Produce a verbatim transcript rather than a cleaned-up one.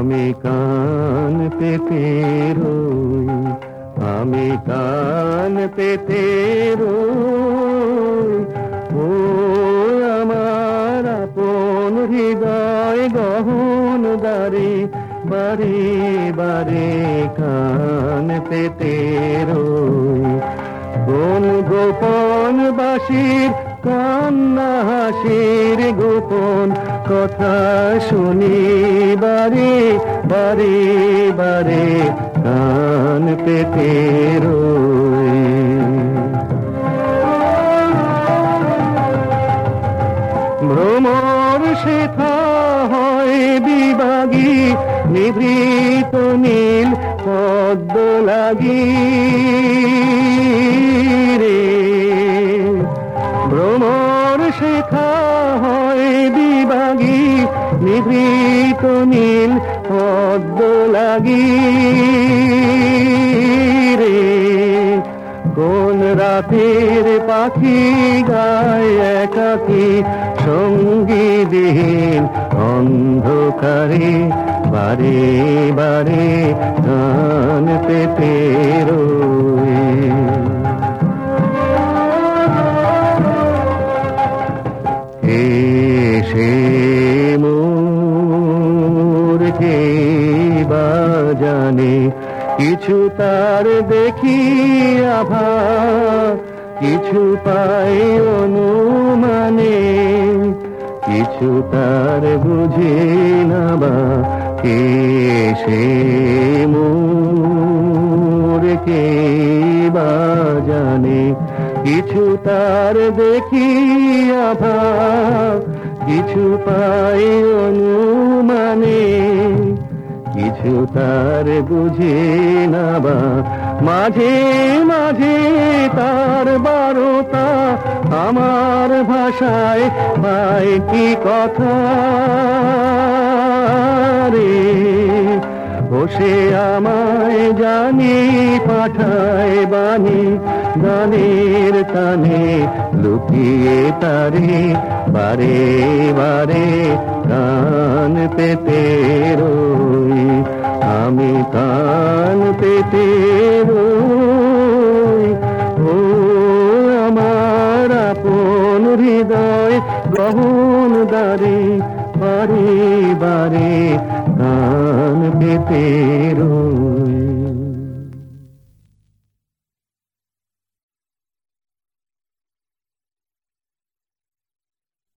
আমি কান পেতে রই, আমি কান পেতে রই। ও আমার আপন হৃদয় গহন দ্বারে, বারে বারে কান পেতে রই। কোন গোপন বাঁশির কান্না হাসির গোপন কথা শুনি, বারে বারে বারে কান পেতে রই। ভ্রমর শেখা হয় বিভাগী, নিভৃত নীল পদ্ম লাগি রে। ভ্রমর শেখা হয় বিভাগী, নিভৃত নীল পদ্ম লাগি রে। কোন রাতের পাখি গায় একাকী সঙ্গীবিহীন অন্ধকারে, বারে বারে কান পেতে রই। এসে মোর কে বা জানে, কিছু তার দেখি আভাস, কিছু পাই অনুমানে, কিছু তার বুঝি না বা। কে সে মোর কে বা জানে, কিছু তার দেখি আভাস, কিছু পাই অনুমানে, কিছু তার বুঝি না বা। মাঝে মাঝে তার বারতা আমার ভাষায় পাই কি কথা রে। বসে আমায় জানি পাঠায় বাণী, গানের টানে লুকিয়ে তারে, বারে বারে কান পেতে রই। আমি কান পেতে রই। ও আমার আপন হৃদয় গহন দ্বারে, বারে বারে কান পেতে রই।